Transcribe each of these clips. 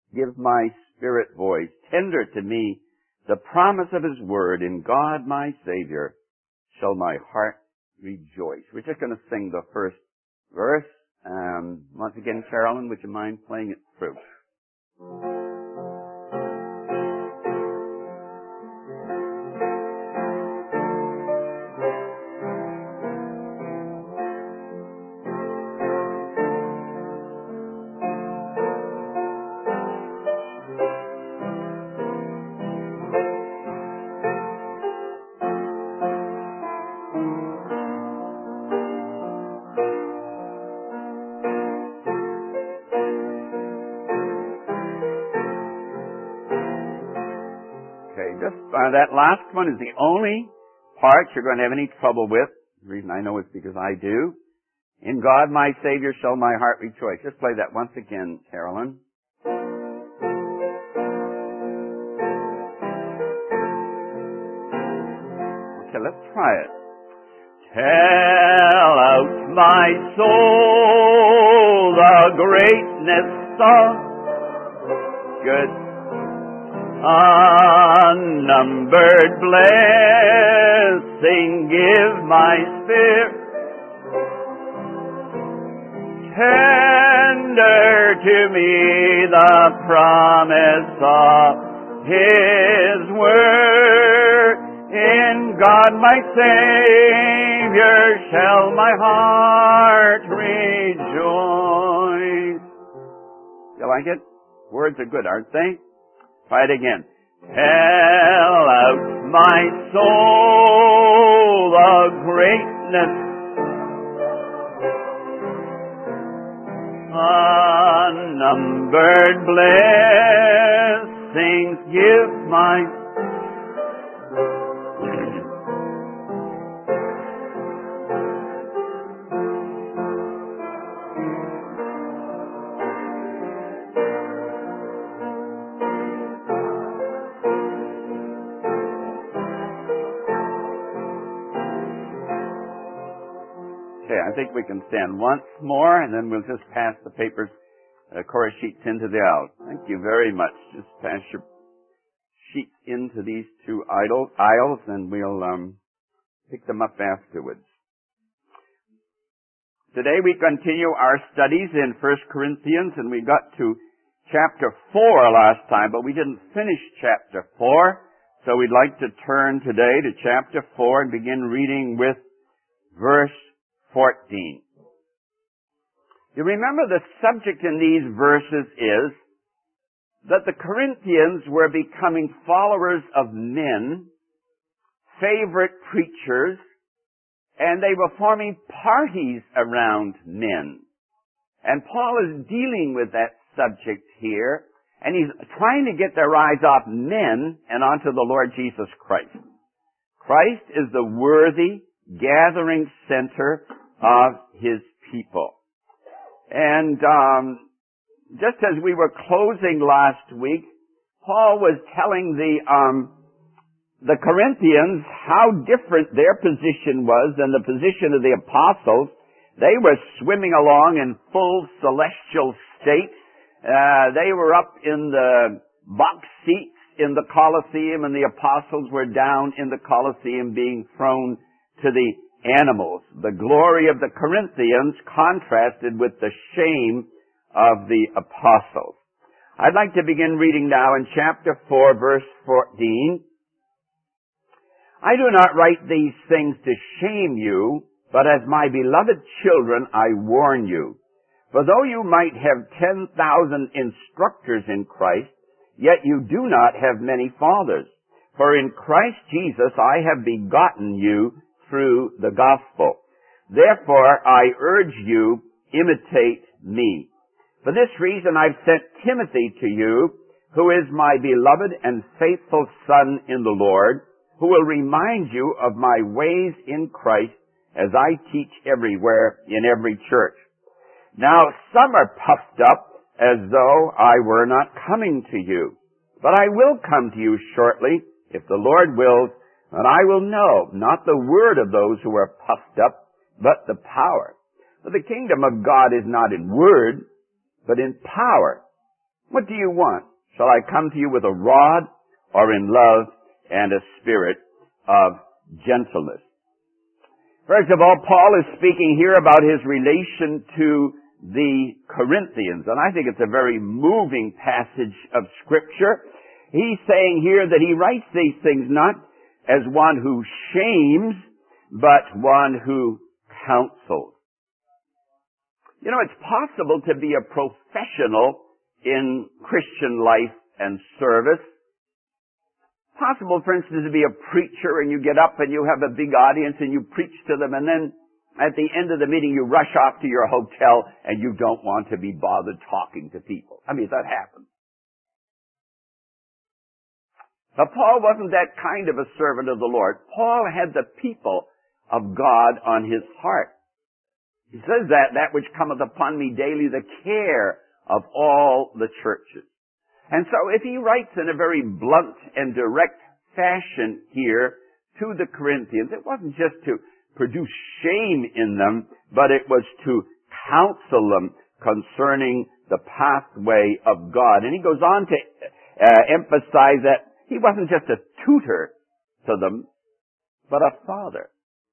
give my spirit voice. Tender to me the promise of his word. In God my Savior shall my heart rejoice. We're just going to sing the first verse. Once again, Carolyn, would you mind playing it through? That last one is the only part you're going to have any trouble with. The reason I know is because I do. In God my Savior shall my heart rejoice. Just play that once again, Carolyn. Okay, let's try it. Tell out my soul the greatness of good unnumbered blessing give my spirit. Tender to me the promise of his word. In God my Savior shall my heart rejoice. You like it? Words are good, aren't they? Try it again. Tell out my soul the greatness unnumbered blessings give my I think we can stand once more, and then we'll just pass the papers, chorus sheets into the aisle. Thank you very much. Just pass your sheets into these two aisles, and we'll pick them up afterwards. Today we continue our studies in 1 Corinthians, and we got to chapter 4 last time, but we didn't finish chapter 4, so we'd like to turn today to chapter 4 and begin reading with verse 14. You remember the subject in these verses is that the Corinthians were becoming followers of men, favorite preachers, and they were forming parties around men. And Paul is dealing with that subject here, and he's trying to get their eyes off men and onto the Lord Jesus Christ. Christ is the worthy gathering center of his people. And just as we were closing last week, Paul was telling the Corinthians how different their position was than the position of the apostles. They were swimming along in full celestial state. They were up in the box seats in the Colosseum, and the apostles were down in the Colosseum being thrown to the animals. The glory of the Corinthians contrasted with the shame of the apostles. I'd like to begin reading now in chapter 4, verse 14. I do not write these things to shame you, but as my beloved children I warn you. For though you might have 10,000 instructors in Christ, yet you do not have many fathers. For in Christ Jesus I have begotten you through the gospel. Therefore I urge you, imitate me. For this reason I've sent Timothy to you, who is my beloved and faithful son in the Lord, who will remind you of my ways in Christ as I teach everywhere in every church. Now some are puffed up as though I were not coming to you. But I will come to you shortly, if the Lord wills, and I will know not the word of those who are puffed up, but the power. For the kingdom of God is not in word, but in power. What do you want? Shall I come to you with a rod, or in love and a spirit of gentleness? First of all, Paul is speaking here about his relation to the Corinthians, and I think it's a very moving passage of Scripture. He's saying here that he writes these things not as one who shames, but one who counsels. You know, it's possible to be a professional in Christian life and service. Possible, for instance, to be a preacher and you get up and you have a big audience and you preach to them, and then at the end of the meeting you rush off to your hotel and you don't want to be bothered talking to people. I mean, that happens. But Paul wasn't that kind of a servant of the Lord. Paul had the people of God on his heart. He says that which cometh upon me daily, the care of all the churches. And so if he writes in a very blunt and direct fashion here to the Corinthians, it wasn't just to produce shame in them, but it was to counsel them concerning the pathway of God. And he goes on to emphasize that he wasn't just a tutor to them, but a father.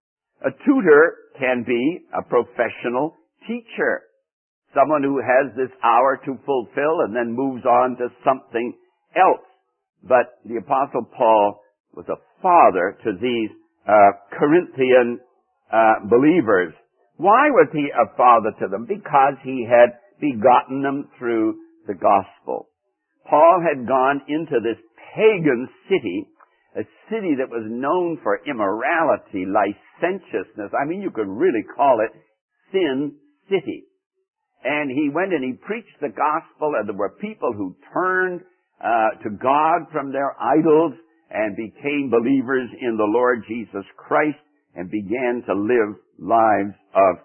A tutor can be a professional teacher. Someone who has this hour to fulfill and then moves on to something else. But the Apostle Paul was a father to these Corinthian believers. Why was he a father to them? Because he had begotten them through the gospel. Paul had gone into this pagan city, a city that was known for immorality, licentiousness. I mean, you could really call it Sin City. And he went and he preached the gospel, and there were people who turned to God from their idols and became believers in the Lord Jesus Christ and began to live lives of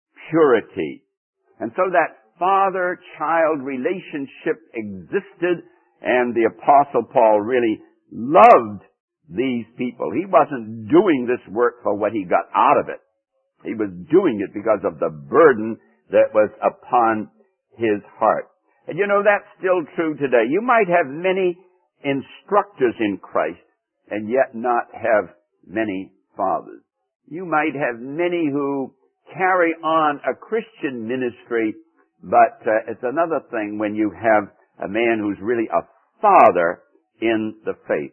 purity. And so that father-child relationship existed, and the Apostle Paul really loved these people. He wasn't doing this work for what he got out of it. He was doing it because of the burden that was upon his heart. And you know, that's still true today. You might have many instructors in Christ and yet not have many fathers. You might have many who carry on a Christian ministry, but it's another thing when you have a man who's really a father in the faith.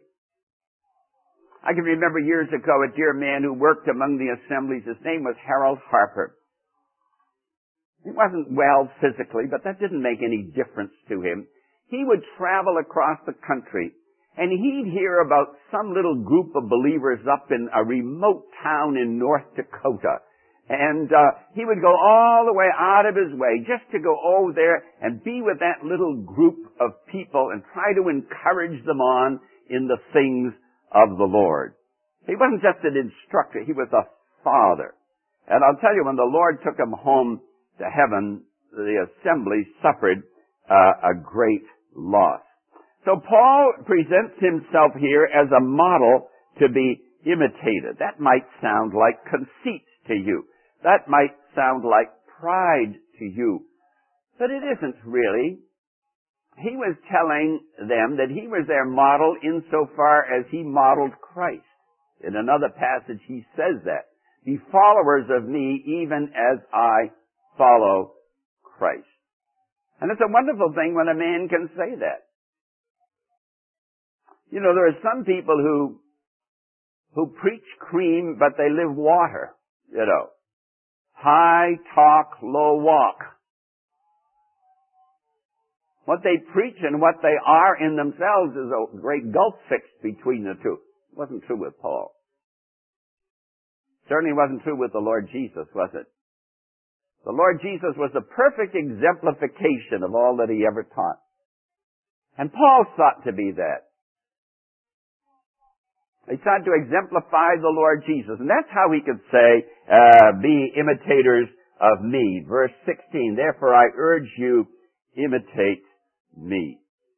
I can remember years ago a dear man who worked among the assemblies. His name was Harold Harper. He wasn't well physically, but that didn't make any difference to him. He would travel across the country, and he'd hear about some little group of believers up in a remote town in North Dakota. And he would go all the way out of his way just to go over there and be with that little group of people and try to encourage them on in the things of the Lord. He wasn't just an instructor, he was a father. And I'll tell you, when the Lord took him home to heaven, the assembly suffered a great loss. So Paul presents himself here as a model to be imitated. That might sound like conceit to you. That might sound like pride to you. But it isn't really. He was telling them that he was their model insofar as he modeled Christ. In another passage he says that. Be followers of me even as I follow Christ. And it's a wonderful thing when a man can say that. You know, there are some people who preach cream, but they live water, you know. High talk, low walk. What they preach and what they are in themselves is a great gulf fixed between the two. It wasn't true with Paul. Certainly wasn't true with the Lord Jesus, was it? The Lord Jesus was the perfect exemplification of all that he ever taught. And Paul sought to be that. He sought to exemplify the Lord Jesus. And that's how he could say, be imitators of me. Verse 16, therefore I urge you, imitate me.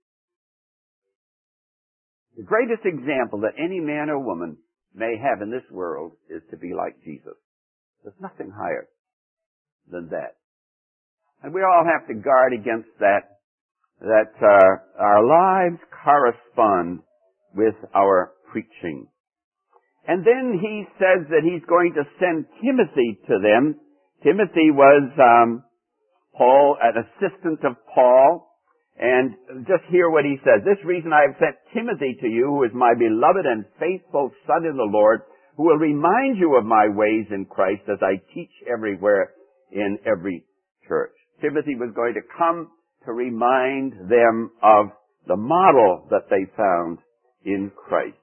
The greatest example that any man or woman may have in this world is to be like Jesus. There's nothing higher than that. And we all have to guard against that that our lives correspond with our preaching. And then he says that he's going to send Timothy to them. Timothy was Paul, an assistant of Paul. And just hear what he says. This reason I have sent Timothy to you, who is my beloved and faithful son in the Lord, who will remind you of my ways in Christ as I teach everywhere in every church. Timothy was going to come to remind them of the model that they found in Christ.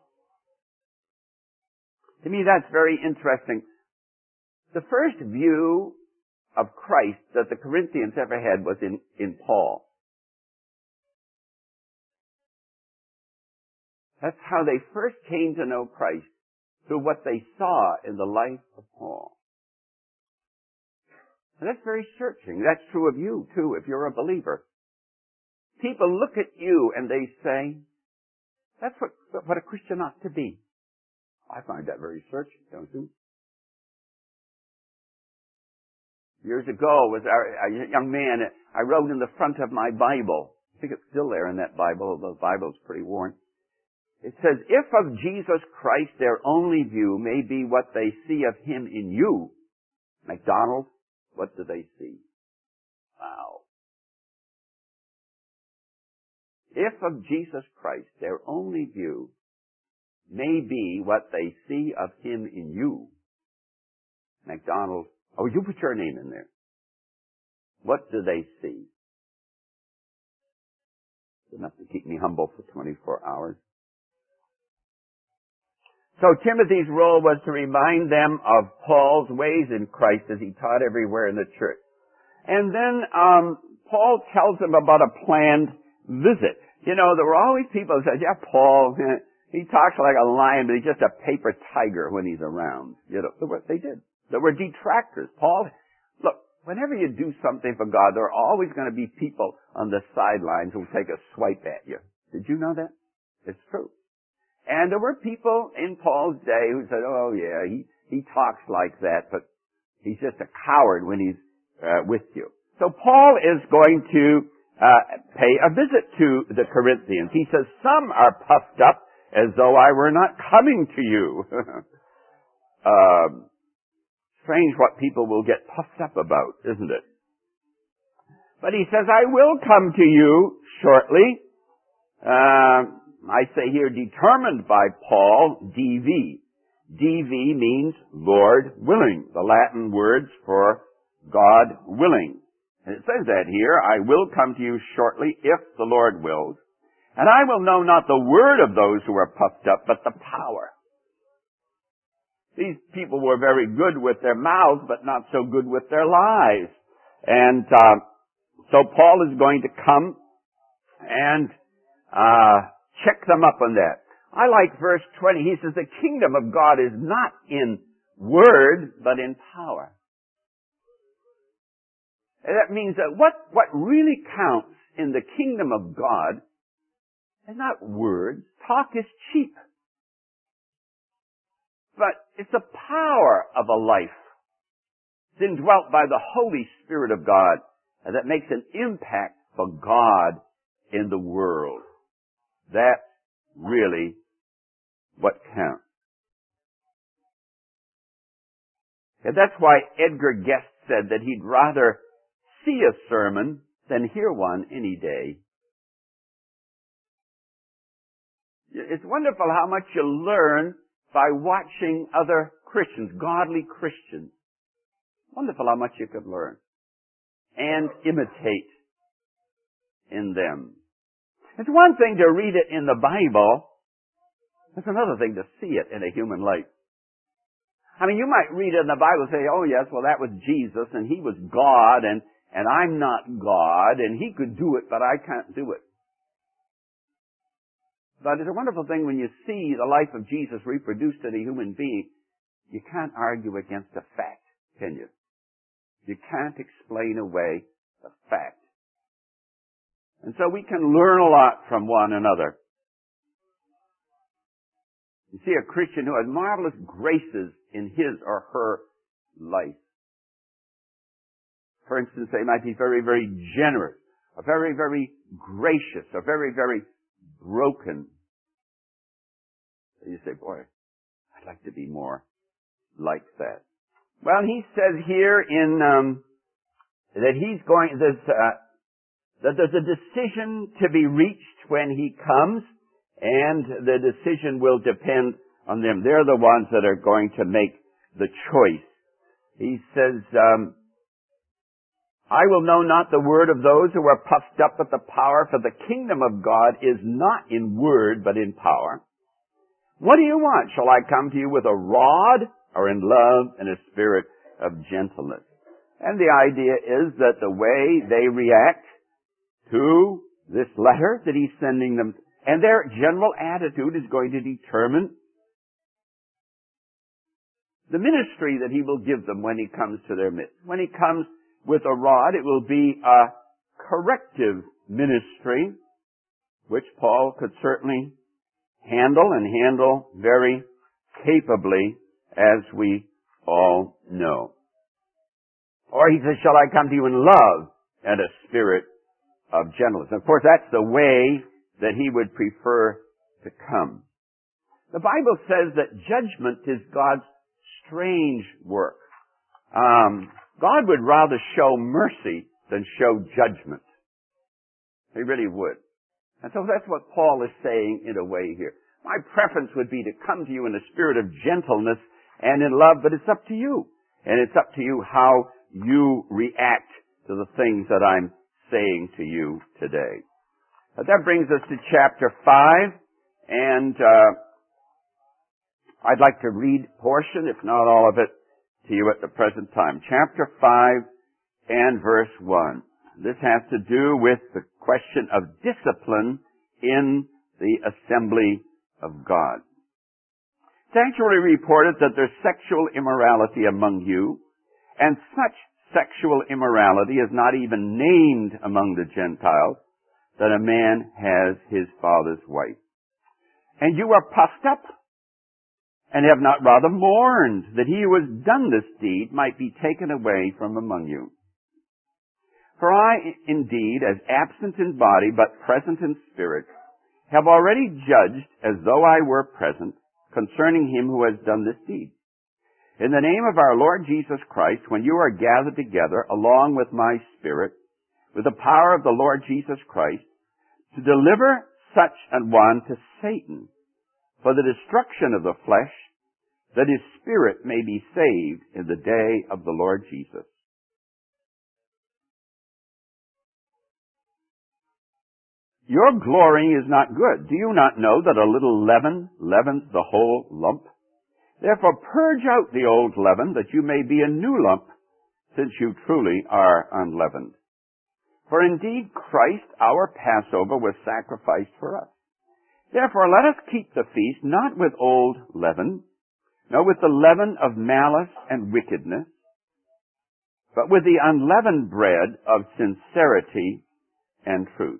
To me, that's very interesting. The first view of Christ that the Corinthians ever had was in Paul. That's how they first came to know Christ, through what they saw in the life of Paul. And that's very searching. That's true of you, too, if you're a believer. People look at you and they say, that's what a Christian ought to be. I find that very searching, don't you? Years ago, was a young man, I wrote in the front of my Bible, I think it's still there in that Bible, although the Bible's pretty worn. It says, if of Jesus Christ their only view may be what they see of him in you, McDonald's, what do they see? Wow. If of Jesus Christ their only view may be what they see of him in you, McDonald's, oh, you put your name in there. What do they see? Enough to keep me humble for 24 hours. So Timothy's role was to remind them of Paul's ways in Christ as he taught everywhere in the church. And then Paul tells them about a planned visit. You know, there were always people who said, yeah, Paul, he talks like a lion, but he's just a paper tiger when he's around. You know, they did. There were detractors. Paul, look, whenever you do something for God, there are always going to be people on the sidelines who take a swipe at you. Did you know that? It's true. And there were people in Paul's day who said, oh yeah, he talks like that, but he's just a coward when he's with you. So Paul is going to pay a visit to the Corinthians. He says, some are puffed up as though I were not coming to you. Strange what people will get puffed up about, isn't it? But he says, I will come to you shortly. I say here, determined by Paul, DV. DV means Lord willing, the Latin words for God willing. And it says that here, I will come to you shortly if the Lord wills. And I will know not the word of those who are puffed up, but the power. These people were very good with their mouths, but not so good with their lives. And so Paul is going to come and check them up on that. I like verse 20. He says, the kingdom of God is not in word, but in power. And that means that what really counts in the kingdom of God is not words. Talk is cheap. But it's the power of a life. It's indwelt by the Holy Spirit of God that makes an impact for God in the world. That's really what counts. And that's why Edgar Guest said that he'd rather see a sermon than hear one any day. It's wonderful how much you learn by watching other Christians, godly Christians. Wonderful how much you could learn and imitate in them. It's one thing to read it in the Bible. It's another thing to see it in a human life. I mean, you might read it in the Bible and say, oh yes, well that was Jesus and he was God and I'm not God and he could do it, but I can't do it. But it's a wonderful thing when you see the life of Jesus reproduced in a human being. You can't argue against a fact, can you? You can't explain away a fact. And so we can learn a lot from one another. You see a Christian who has marvelous graces in his or her life. For instance, they might be very, very generous, or very, very gracious or very, very broken. You say, boy, I'd like to be more like that. Well, he says here that he's going, that there's a decision to be reached when he comes, and the decision will depend on them. They're the ones that are going to make the choice. He says, I will know not the word of those who are puffed up with the power, for the kingdom of God is not in word, but in power. What do you want? Shall I come to you with a rod, or in love and a spirit of gentleness? And the idea is that the way they react to this letter that he's sending them, and their general attitude is going to determine the ministry that he will give them when he comes to their midst. When he comes with a rod, it will be a corrective ministry, which Paul could certainly handle, and handle very capably, as we all know. Or he says, shall I come to you in love and a spirit of gentleness? And of course, that's the way that he would prefer to come. The Bible says that judgment is God's strange work. God would rather show mercy than show judgment. He really would. And so that's what Paul is saying in a way here. My preference would be to come to you in a spirit of gentleness and in love, but it's up to you. And it's up to you how you react to the things that I'm saying to you today. But that brings us to chapter 5, and I'd like to read a portion, if not all of it, to you at the present time. Chapter 5 and verse 1. This has to do with the question of discipline in the assembly of God. It's actually reported that there's sexual immorality among you, and such sexual immorality is not even named among the Gentiles, that a man has his father's wife. And you are puffed up, and have not rather mourned that he who has done this deed might be taken away from among you. For I, indeed, as absent in body, but present in spirit, have already judged as though I were present concerning him who has done this deed. In the name of our Lord Jesus Christ, when you are gathered together along with my spirit, with the power of the Lord Jesus Christ, to deliver such an one to Satan for the destruction of the flesh, that his spirit may be saved in the day of the Lord Jesus. Your glorying is not good. Do you not know that a little leaven leavens the whole lump? Therefore purge out the old leaven, that you may be a new lump, since you truly are unleavened. For indeed Christ, our Passover, was sacrificed for us. Therefore let us keep the feast not with old leaven, nor with the leaven of malice and wickedness, but with the unleavened bread of sincerity and truth.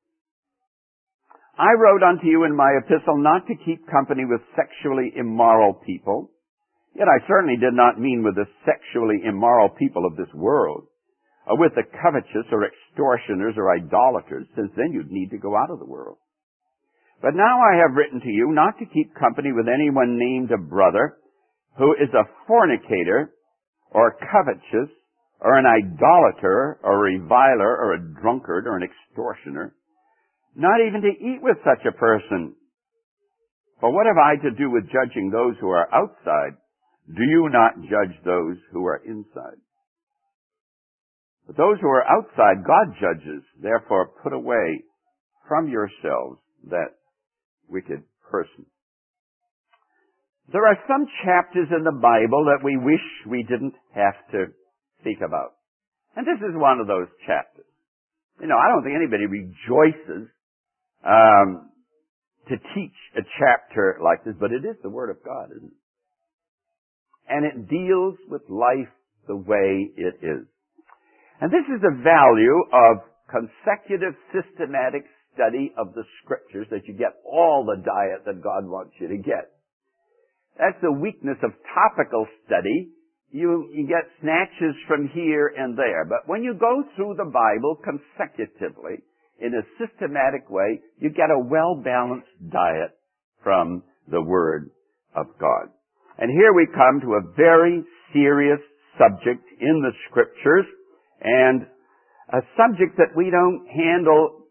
I wrote unto you in my epistle not to keep company with sexually immoral people, yet I certainly did not mean with the sexually immoral people of this world, or with the covetous or extortioners or idolaters, since then you'd need to go out of the world. But now I have written to you not to keep company with anyone named a brother, who is a fornicator, or covetous, or an idolater, or a reviler, or a drunkard, or an extortioner, not even to eat with such a person. For what have I to do with judging those who are outside? Do you not judge those who are inside? But those who are outside, God judges. Therefore put away from yourselves that wicked person. There are some chapters in the Bible that we wish we didn't have to speak about. And this is one of those chapters. You know, I don't think anybody rejoices to teach a chapter like this, but it is the Word of God, isn't it? And it deals with life the way it is. And this is the value of consecutive systematic study of the Scriptures, that you get all the diet that God wants you to get. That's the weakness of topical study. You get snatches from here and there. But when you go through the Bible consecutively, in a systematic way, you get a well-balanced diet from the Word of God. And here we come to a very serious subject in the Scriptures, and a subject that we don't handle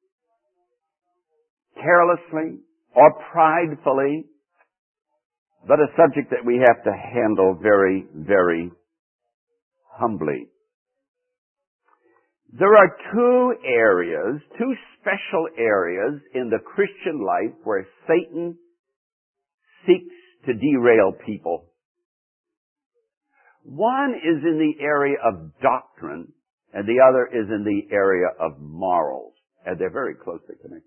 carelessly or pridefully, but a subject that we have to handle very, very humbly. There are two special areas in the Christian life where Satan seeks to derail people. One is in the area of doctrine, and the other is in the area of morals, and they're very closely connected.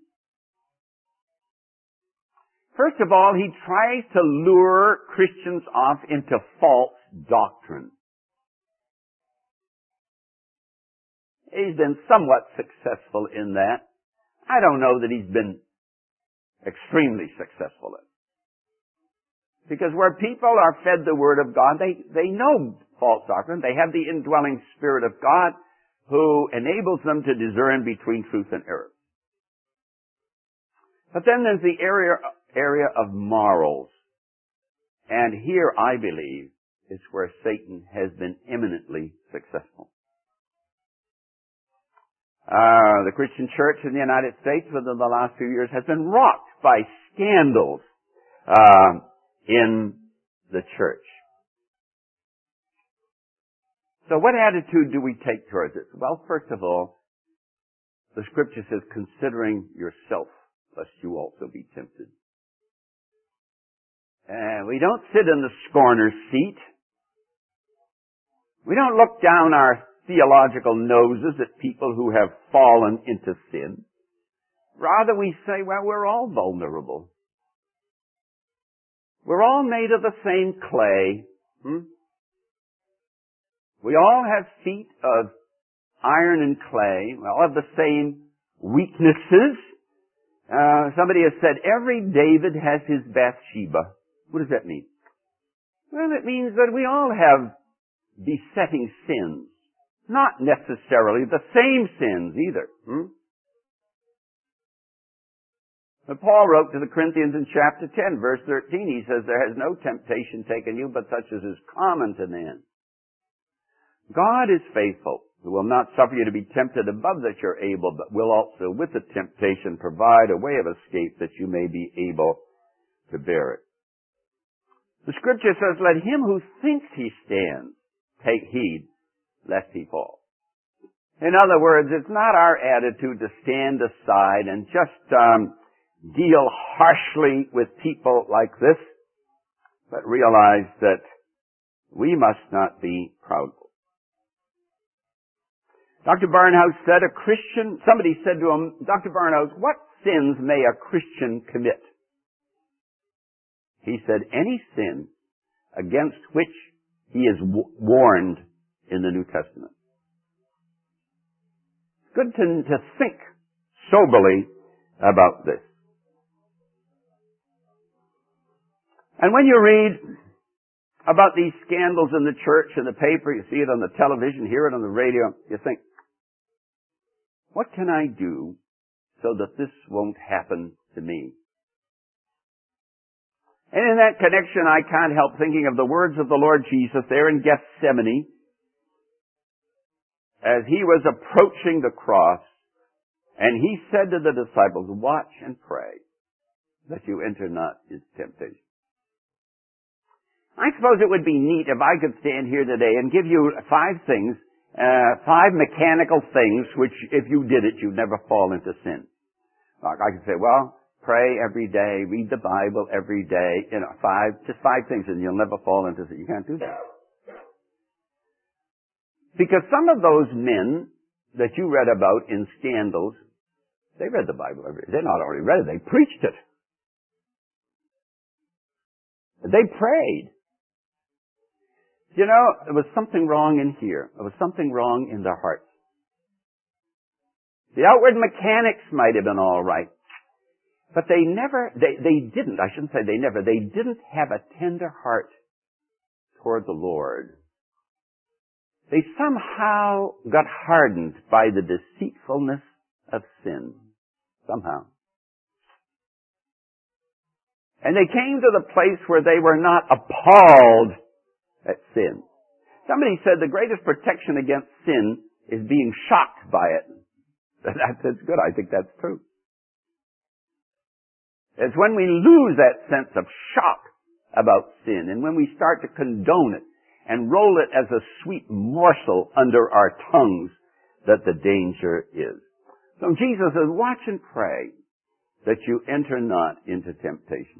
First of all, he tries to lure Christians off into false doctrine. He's been somewhat successful in that. I don't know that he's been extremely successful in it. Because where people are fed the Word of God, they know false doctrine. They have the indwelling Spirit of God who enables them to discern between truth and error. But then there's the area of morals. And here, I believe, is where Satan has been eminently successful. The Christian church in the United States within the last few years has been rocked by scandals in the church. So what attitude do we take towards it? Well, first of all, the Scripture says, considering yourself, lest you also be tempted. And we don't sit in the scorner's seat. We don't look down our theological noses at people who have fallen into sin. Rather, we say, well, we're all vulnerable. We're all made of the same clay. We all have feet of iron and clay. We all have the same weaknesses. Somebody has said, every David has his Bathsheba. What does that mean? Well, it means that we all have besetting sins. Not necessarily the same sins either. But Paul wrote to the Corinthians in chapter 10, verse 13, he says, there has no temptation taken you but such as is common to man. God is faithful, who will not suffer you to be tempted above that you're able, but will also with the temptation provide a way of escape that you may be able to bear it. The Scripture says, let him who thinks he stands take heed lest he fall. In other words, it's not our attitude to stand aside and just deal harshly with people like this, but realize that we must not be proudful. Dr. Barnhouse said somebody said to him, Dr. Barnhouse, what sins may a Christian commit? He said, any sin against which he is warned in the New Testament. It's good to think soberly about this. And when you read about these scandals in the church, in the paper, you see it on the television, hear it on the radio, you think, what can I do so that this won't happen to me? And in that connection, I can't help thinking of the words of the Lord Jesus there in Gethsemane as he was approaching the cross, and he said to the disciples, watch and pray that you enter not his temptation. I suppose it would be neat if I could stand here today and give you 5 things, 5 mechanical things which if you did it, you'd never fall into sin. Like I could say, well, pray every day, read the Bible every day, just 5 things and you'll never fall into sin. You can't do that. Because some of those men that you read about in scandals, they read the Bible every day. They not only read it, they preached it. They prayed. You know, there was something wrong in here. There was something wrong in their hearts. The outward mechanics might have been all right. But they didn't have a tender heart toward the Lord. They somehow got hardened by the deceitfulness of sin, somehow. And they came to the place where they were not appalled at sin. Somebody said the greatest protection against sin is being shocked by it. That's good. I think that's true. It's when we lose that sense of shock about sin and when we start to condone it and roll it as a sweet morsel under our tongues that the danger is. So Jesus says, watch and pray that you enter not into temptation.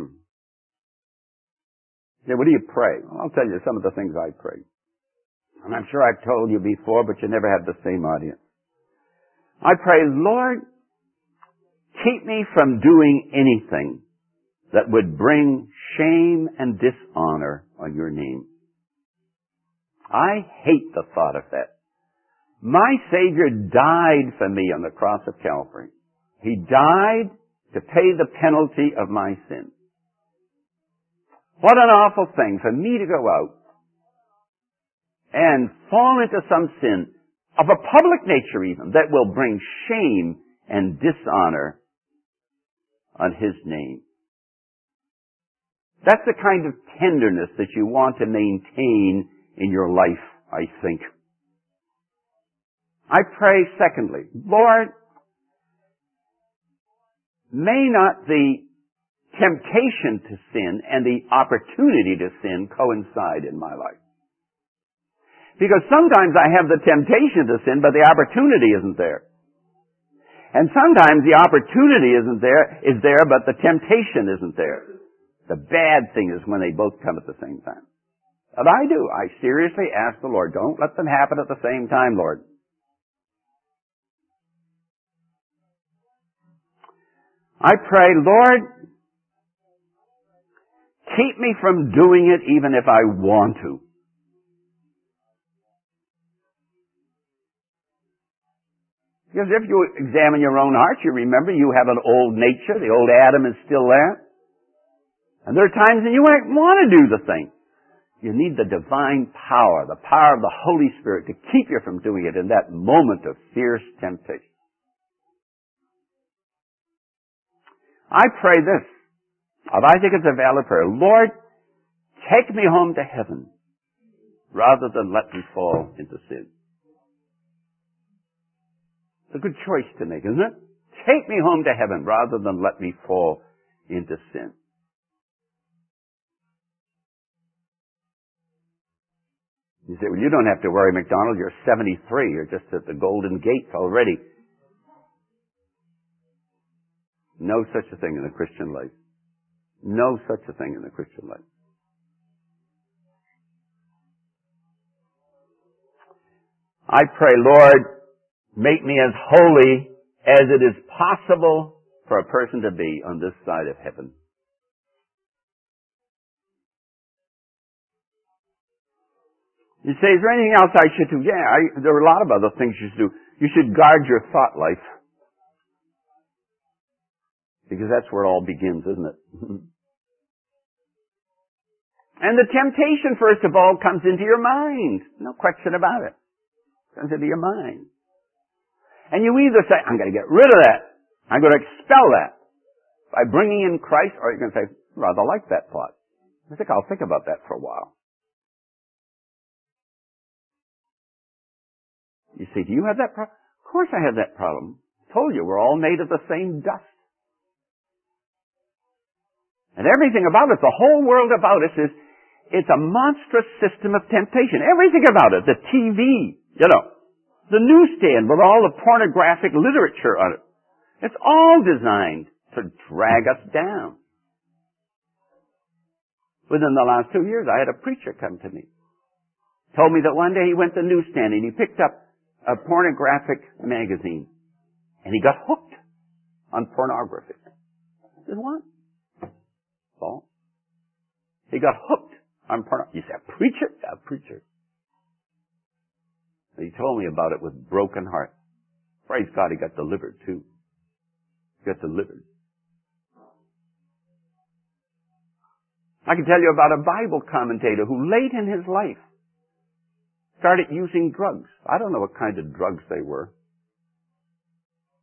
Yeah, what do you pray? Well, I'll tell you some of the things I pray. And I'm sure I've told you before, but you never have the same audience. I pray, Lord, keep me from doing anything that would bring shame and dishonor on your name. I hate the thought of that. My Savior died for me on the cross of Calvary. He died to pay the penalty of my sin. What an awful thing for me to go out and fall into some sin of a public nature even that will bring shame and dishonor on His name. That's the kind of tenderness that you want to maintain in your life, I think. I pray, secondly, Lord, may not the temptation to sin and the opportunity to sin coincide in my life. Because sometimes I have the temptation to sin, but the opportunity isn't there. And sometimes the opportunity is there, but the temptation isn't there. The bad thing is when they both come at the same time. And I do. I seriously ask the Lord, don't let them happen at the same time, Lord. I pray, Lord, keep me from doing it even if I want to. Because if you examine your own heart, you remember you have an old nature. The old Adam is still there. And there are times when you might want to do the thing. You need the divine power, the power of the Holy Spirit to keep you from doing it in that moment of fierce temptation. I pray this, and I think it's a valid prayer. Lord, take me home to heaven rather than let me fall into sin. It's a good choice to make, isn't it? Take me home to heaven rather than let me fall into sin. You say, well, you don't have to worry, MacDonald. You're 73. You're just at the Golden Gate already. No such a thing in the Christian life. No such a thing in the Christian life. I pray, Lord, make me as holy as it is possible for a person to be on this side of heaven. You say, is there anything else I should do? Yeah, there are a lot of other things you should do. You should guard your thought life. Because that's where it all begins, isn't it? And the temptation, first of all, comes into your mind. No question about it. It comes into your mind. And you either say, I'm going to get rid of that. I'm going to expel that by bringing in Christ, or you're going to say, rather like that thought. I think I'll think about that for a while. You say, do you have that problem? Of course I have that problem. I told you, we're all made of the same dust. And everything about it, the whole world about us it's a monstrous system of temptation. Everything about it, the TV, the newsstand with all the pornographic literature on it. It's all designed to drag us down. Within the last 2 years, I had a preacher come to me. Told me that one day he went to the newsstand and he picked up a pornographic magazine. And he got hooked on pornography. I said, what? Well, he got hooked on pornography. You say, a preacher? Yeah, a preacher. And he told me about it with broken heart. Praise God, he got delivered too. He got delivered. I can tell you about a Bible commentator who late in his life started using drugs. I don't know what kind of drugs they were.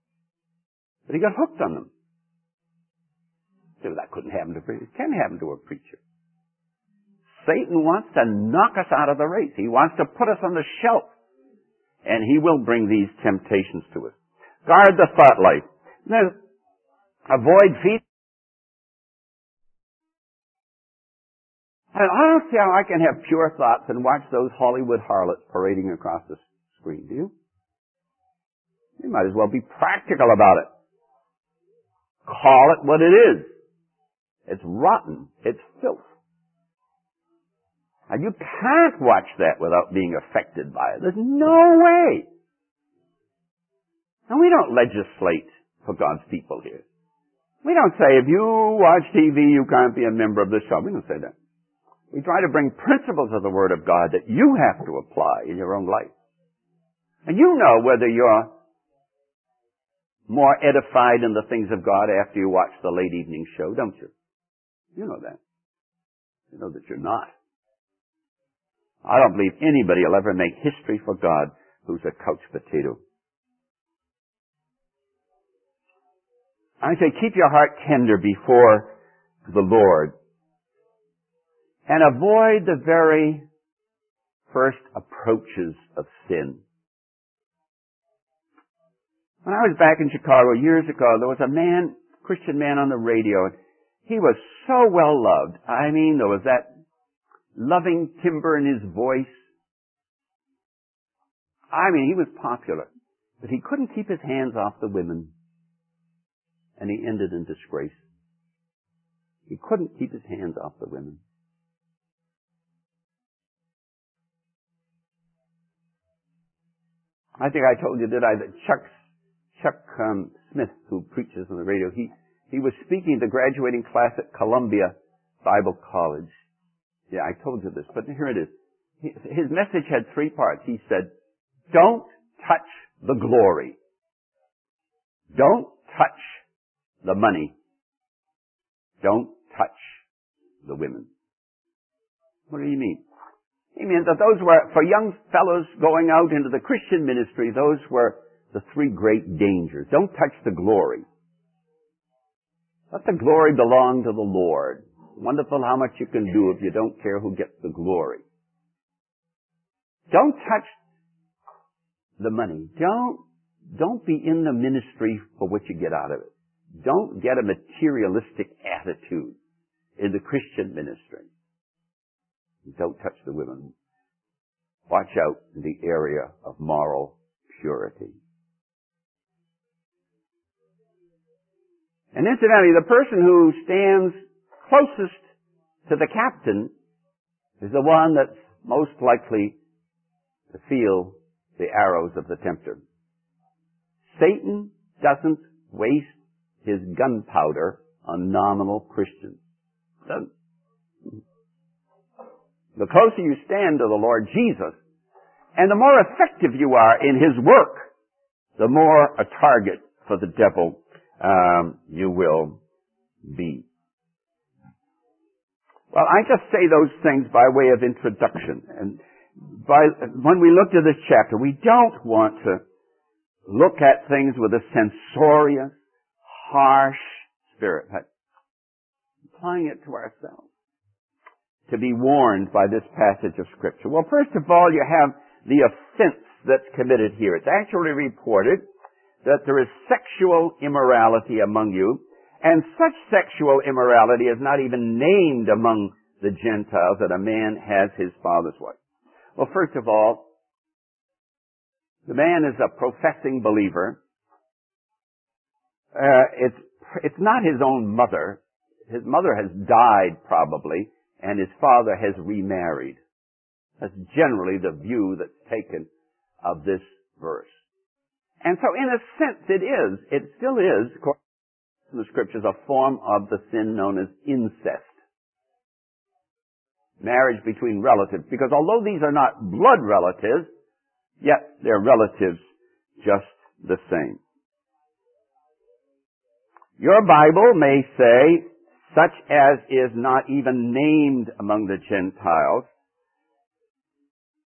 But he got hooked on them. So that couldn't happen to a preacher. It can happen to a preacher. Satan wants to knock us out of the race. He wants to put us on the shelf. And he will bring these temptations to us. Guard the thought life. Now, avoid feeding. I don't see how I can have pure thoughts and watch those Hollywood harlots parading across the screen. Do you? You might as well be practical about it. Call it what it is. It's rotten. It's filth. And you can't watch that without being affected by it. There's no way. And we don't legislate for God's people here. We don't say, if you watch TV, you can't be a member of this show. We don't say that. We try to bring principles of the Word of God that you have to apply in your own life. And you know whether you're more edified in the things of God after you watch the late evening show, don't you? You know that. You know that you're not. I don't believe anybody will ever make history for God who's a couch potato. I say keep your heart tender before the Lord and avoid the very first approaches of sin. When I was back in Chicago years ago, there was a man, Christian man on the radio, and he was so well loved. I mean, there was that loving timbre in his voice. I mean, he was popular. But he couldn't keep his hands off the women. And he ended in disgrace. He couldn't keep his hands off the women. I think I told you, did I, that Chuck Smith, who preaches on the radio, he was speaking to the graduating class at Columbia Bible College. Yeah, I told you this, but here it is. His message had 3 parts. He said, don't touch the glory. Don't touch the money. Don't touch the women. What do you mean? He meant that those were, for young fellows going out into the Christian ministry, those were the 3 great dangers. Don't touch the glory. Let the glory belong to the Lord. Wonderful how much you can do if you don't care who gets the glory. Don't touch the money. Don't be in the ministry for what you get out of it. Don't get a materialistic attitude in the Christian ministry. Don't touch the women. Watch out in the area of moral purity. And incidentally, the person who stands closest to the captain is the one that's most likely to feel the arrows of the tempter. Satan doesn't waste his gunpowder on nominal Christians. Doesn't. The closer you stand to the Lord Jesus, and the more effective you are in His work, the more a target for the devil you will be. Well, I just say those things by way of introduction. And when we look to this chapter, we don't want to look at things with a censorious, harsh spirit, but applying it to ourselves. To be warned by this passage of Scripture. Well, first of all, you have the offense that's committed here. It's actually reported that there is sexual immorality among you, and such sexual immorality is not even named among the Gentiles, that a man has his father's wife. Well, first of all, the man is a professing believer. It's not his own mother. His mother has died probably, and his father has remarried. That's generally the view that's taken of this verse. And so in a sense it still is, according to the Scriptures, a form of the sin known as incest. Marriage between relatives. Because although these are not blood relatives, yet they're relatives just the same. Your Bible may say, such as is not even named among the Gentiles.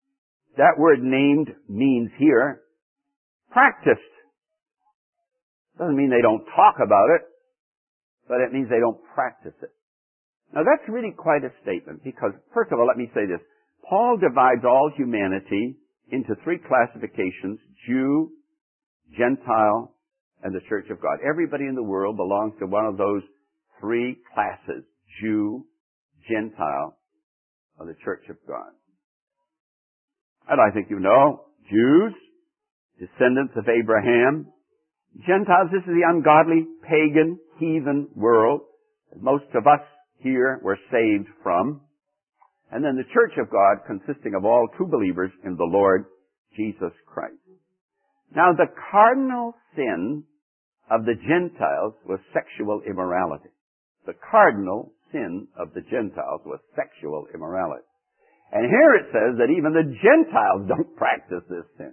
That word named means here practiced. Doesn't mean they don't talk about it, but it means they don't practice it. Now that's really quite a statement because, first of all, let me say this. Paul divides all humanity into three classifications: Jew, Gentile, and the Church of God. Everybody in the world belongs to one of those three classes: Jew, Gentile, or the Church of God. And I think you know, Jews, descendants of Abraham. Gentiles, this is the ungodly, pagan, heathen world that most of us here were saved from. And then the Church of God, consisting of all true believers in the Lord Jesus Christ. Now, the cardinal sin of the Gentiles was sexual immorality. The cardinal sin of the Gentiles was sexual immorality. And here it says that even the Gentiles don't practice this sin.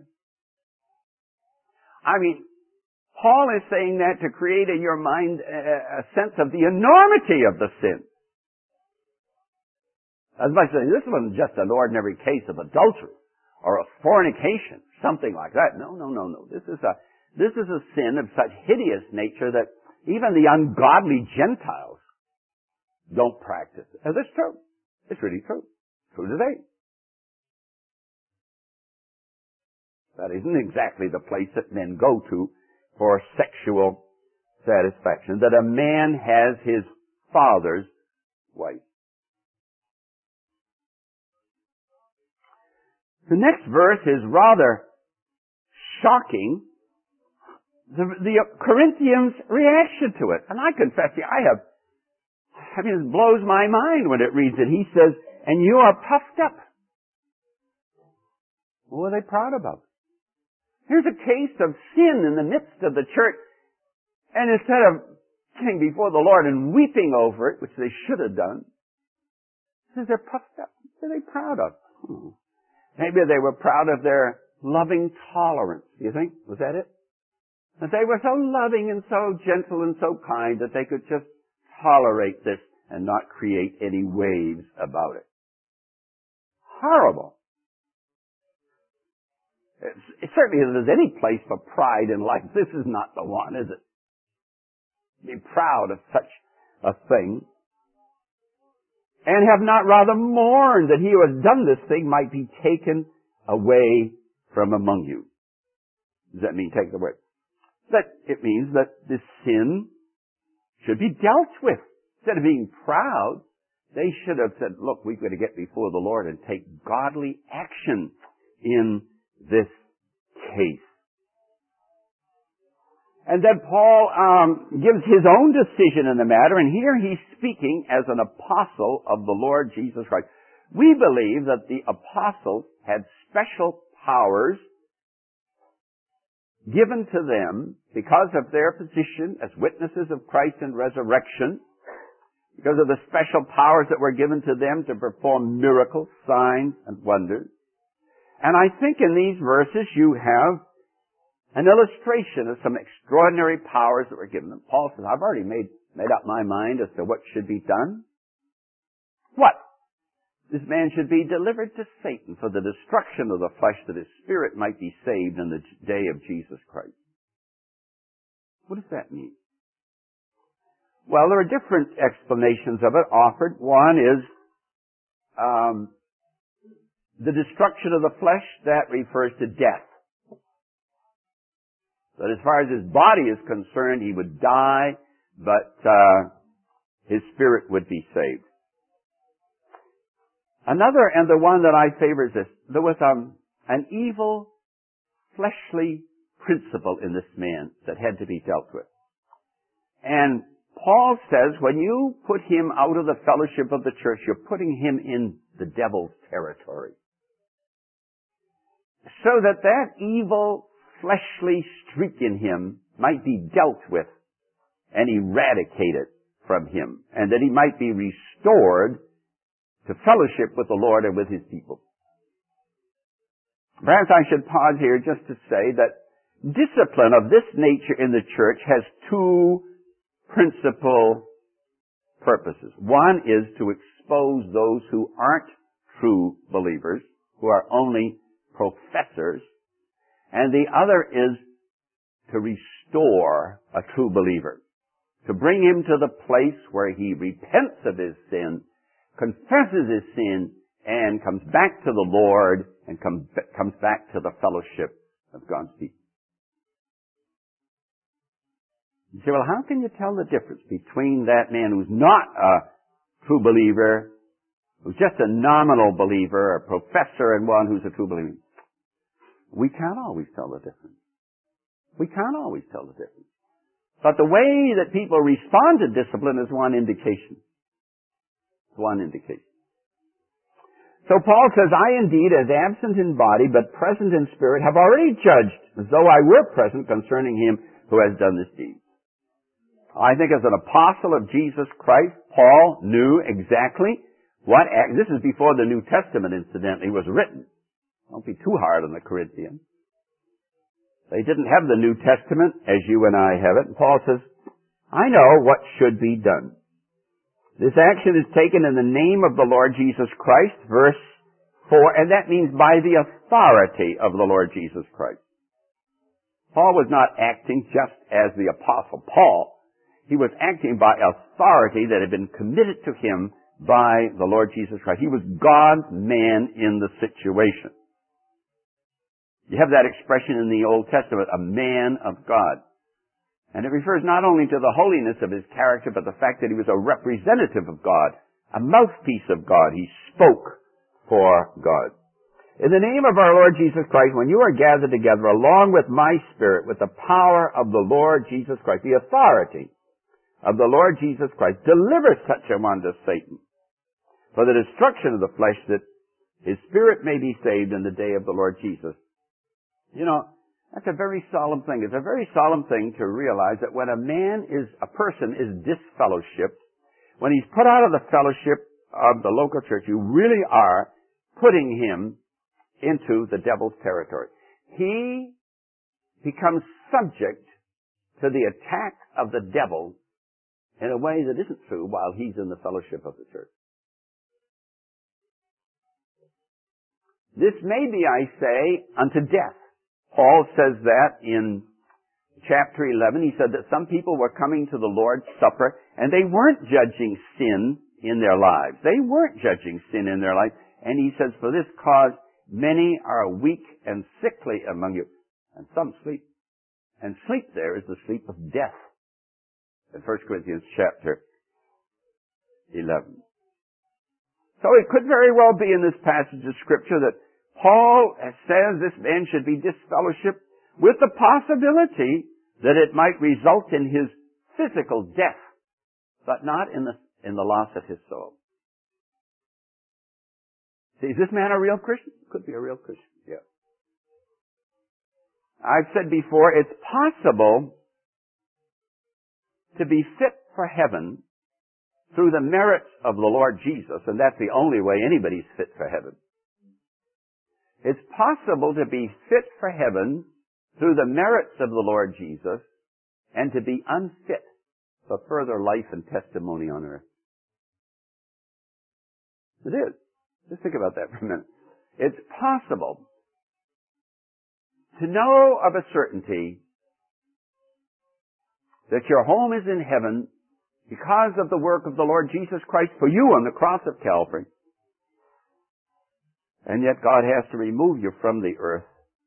I mean, Paul is saying that to create in your mind a sense of the enormity of the sin. As much as this wasn't just an ordinary case of adultery or of fornication, something like that. No. This is a sin of such hideous nature that even the ungodly Gentiles don't practice it. And that's true. It's really true. True today. That isn't exactly the place that men go to for sexual satisfaction. That a man has his father's wife. The next verse is rather shocking. The Corinthians' reaction to it. And I confess to you, it blows my mind when it reads it. He says, and you are puffed up. What are they proud about? Here's a case of sin in the midst of the church. And instead of getting before the Lord and weeping over it, which they should have done, he says they're puffed up. What are they proud of? Maybe they were proud of their loving tolerance. Do you think? Was that it? That they were so loving and so gentle and so kind that they could just tolerate this and not create any waves about it. Horrible. It certainly, if there's any place for pride in life, this is not the one, is it? Be proud of such a thing. And have not rather mourned that he who has done this thing might be taken away from among you. Does that mean taken away? It means that this sin should be dealt with. Instead of being proud, they should have said, look, we've got to get before the Lord and take godly action in this case. And then Paul gives his own decision in the matter, and here he's speaking as an apostle of the Lord Jesus Christ. We believe that the apostles had special powers given to them because of their position as witnesses of Christ and resurrection, because of the special powers that were given to them to perform miracles, signs, and wonders. And I think in these verses you have an illustration of some extraordinary powers that were given them. Paul says, I've already made up my mind as to what should be done. What? This man should be delivered to Satan for the destruction of the flesh, that his spirit might be saved in the day of Jesus Christ. What does that mean? Well, there are different explanations of it offered. One is the destruction of the flesh. That refers to death. That as far as his body is concerned, he would die, but his spirit would be saved. Another, and the one that I favor, is this. There was an evil, fleshly principle in this man that had to be dealt with. And Paul says, when you put him out of the fellowship of the church, you're putting him in the devil's territory. So that evil, fleshly streak in him might be dealt with and eradicated from him, and that he might be restored to fellowship with the Lord and with his people. Perhaps I should pause here just to say that discipline of this nature in the church has two principal purposes. One is to expose those who aren't true believers, who are only professors, and the other is to restore a true believer, to bring him to the place where he repents of his sin, confesses his sin, and comes back to the Lord and comes back to the fellowship of God's people. You say, well, how can you tell the difference between that man who's not a true believer, who's just a nominal believer, a professor, and one who's a true believer? We can't always tell the difference. We can't always tell the difference. But the way that people respond to discipline is one indication. One indication. So Paul says, I indeed, as absent in body, but present in spirit, have already judged, as though I were present, concerning him who has done this deed. I think as an apostle of Jesus Christ, Paul knew exactly what this is before the New Testament, incidentally, was written. Don't be too hard on the Corinthians. They didn't have the New Testament as you and I have it. And Paul says, I know what should be done. This action is taken in the name of the Lord Jesus Christ, verse 4, and that means by the authority of the Lord Jesus Christ. Paul was not acting just as the Apostle Paul. He was acting by authority that had been committed to him by the Lord Jesus Christ. He was God's man in the situation. You have that expression in the Old Testament, a man of God. And it refers not only to the holiness of his character, but the fact that he was a representative of God, a mouthpiece of God. He spoke for God. In the name of our Lord Jesus Christ, when you are gathered together along with my spirit, with the power of the Lord Jesus Christ, the authority of the Lord Jesus Christ, deliver such a one to Satan for the destruction of the flesh, that his spirit may be saved in the day of the Lord Jesus. You know, that's a very solemn thing. It's a very solemn thing to realize that when a person is disfellowshipped, when he's put out of the fellowship of the local church, you really are putting him into the devil's territory. He becomes subject to the attack of the devil in a way that isn't true while he's in the fellowship of the church. This may be, I say, unto death. Paul says that in chapter 11. He said that some people were coming to the Lord's Supper and they weren't judging sin in their lives. They weren't judging sin in their lives. And he says, for this cause, many are weak and sickly among you, and some sleep. And sleep there is the sleep of death. In 1 Corinthians chapter 11. So it could very well be in this passage of Scripture that Paul says this man should be disfellowshipped with the possibility that it might result in his physical death, but not in the loss of his soul. See, is this man a real Christian? Could be a real Christian, yeah. I've said before, it's possible to be fit for heaven through the merits of the Lord Jesus, and that's the only way anybody's fit for heaven. It's possible to be fit for heaven through the merits of the Lord Jesus and to be unfit for further life and testimony on earth. It is. Just think about that for a minute. It's possible to know of a certainty that your home is in heaven because of the work of the Lord Jesus Christ for you on the cross of Calvary. And yet God has to remove you from the earth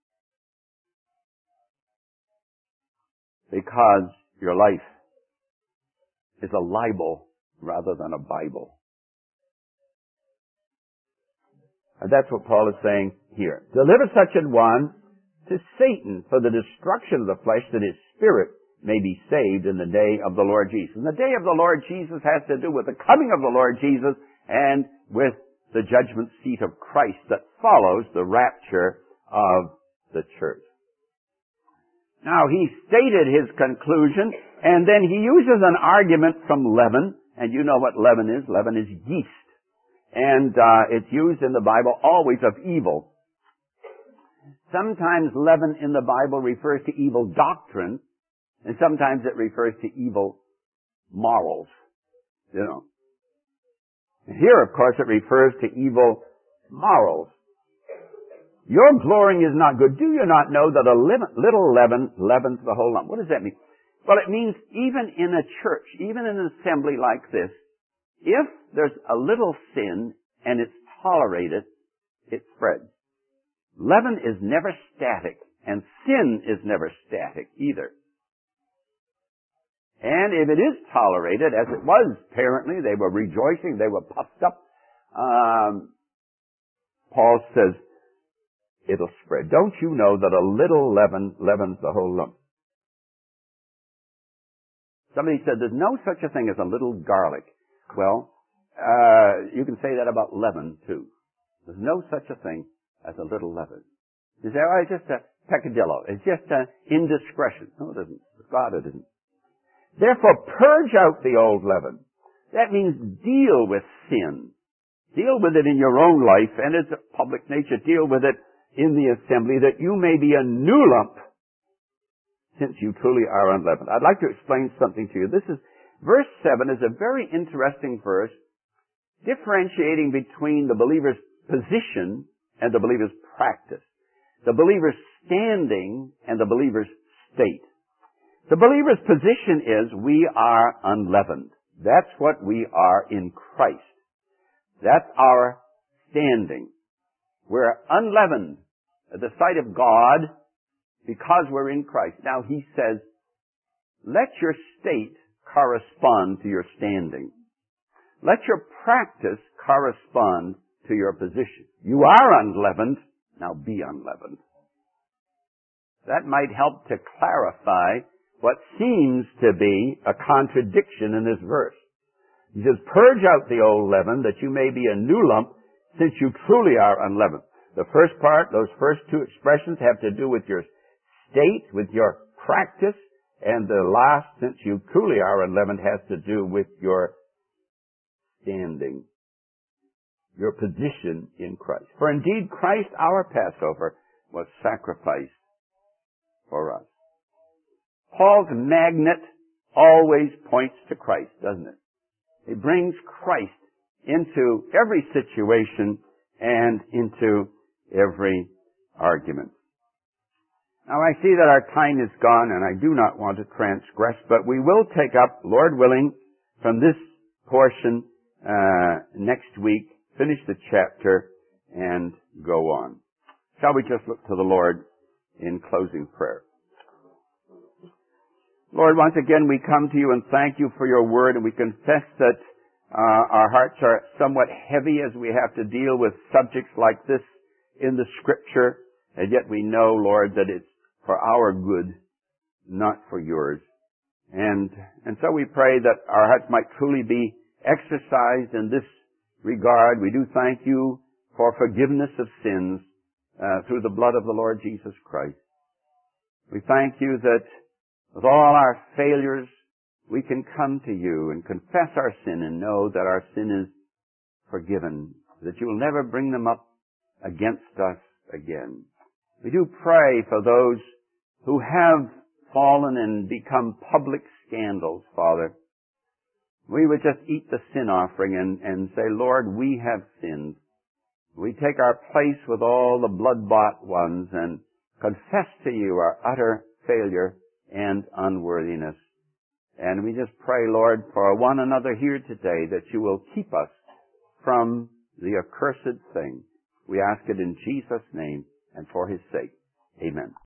because your life is a libel rather than a Bible. And that's what Paul is saying here. Deliver such an one to Satan for the destruction of the flesh, that his spirit may be saved in the day of the Lord Jesus. And the day of the Lord Jesus has to do with the coming of the Lord Jesus and with the judgment seat of Christ that follows the rapture of the church. Now, he stated his conclusion, and then he uses an argument from leaven, and you know what leaven is. Leaven is yeast. And it's used in the Bible always of evil. Sometimes leaven in the Bible refers to evil doctrine, and sometimes it refers to evil morals, you know. Here, of course, it refers to evil morals. Your glorying is not good. Do you not know that a little leaven leavens the whole lump? What does that mean? Well, it means even in a church, even in an assembly like this, if there's a little sin and it's tolerated, it spreads. Leaven is never static, and sin is never static either. And if it is tolerated, as it was apparently, they were rejoicing, they were puffed up, Paul says, it'll spread. Don't you know that a little leaven leavens the whole lump? Somebody said there's no such a thing as a little garlic. Well, you can say that about leaven too. There's no such a thing as a little leaven. You say, oh, it's just a peccadillo. It's just an indiscretion. No, it isn't. With God, it isn't. Therefore, purge out the old leaven. That means deal with sin. Deal with it in your own life and its public nature. Deal with it in the assembly, that you may be a new lump, since you truly are unleavened. I'd like to explain something to you. Verse 7 is a very interesting verse, differentiating between the believer's position and the believer's practice. The believer's standing and the believer's state. The believer's position is we are unleavened. That's what we are in Christ. That's our standing. We're unleavened at the sight of God because we're in Christ. Now he says, let your state correspond to your standing. Let your practice correspond to your position. You are unleavened, now be unleavened. That might help to clarify what seems to be a contradiction in this verse. He says, purge out the old leaven that you may be a new lump, since you truly are unleavened. The first part, those first two expressions have to do with your state, with your practice, and the last, since you truly are unleavened, has to do with your standing, your position in Christ. For indeed, Christ, our Passover, was sacrificed for us. Paul's magnet always points to Christ, doesn't it? It brings Christ into every situation and into every argument. Now I see that our time is gone and I do not want to transgress, but we will take up, Lord willing, from this portion next week, finish the chapter, and go on. Shall we just look to the Lord in closing prayer? Lord, once again we come to you and thank you for your word, and we confess that our hearts are somewhat heavy as we have to deal with subjects like this in the Scripture, and yet we know, Lord, that it's for our good, not for yours. And so we pray that our hearts might truly be exercised in this regard. We do thank you for forgiveness of sins through the blood of the Lord Jesus Christ. We thank you that with all our failures, we can come to you and confess our sin and know that our sin is forgiven, that you will never bring them up against us again. We do pray for those who have fallen and become public scandals, Father. We would just eat the sin offering and say, Lord, we have sinned. We take our place with all the blood-bought ones and confess to you our utter failure and unworthiness. And we just pray, Lord, for one another here today that you will keep us from the accursed thing. We ask it in Jesus' name and for his sake. Amen.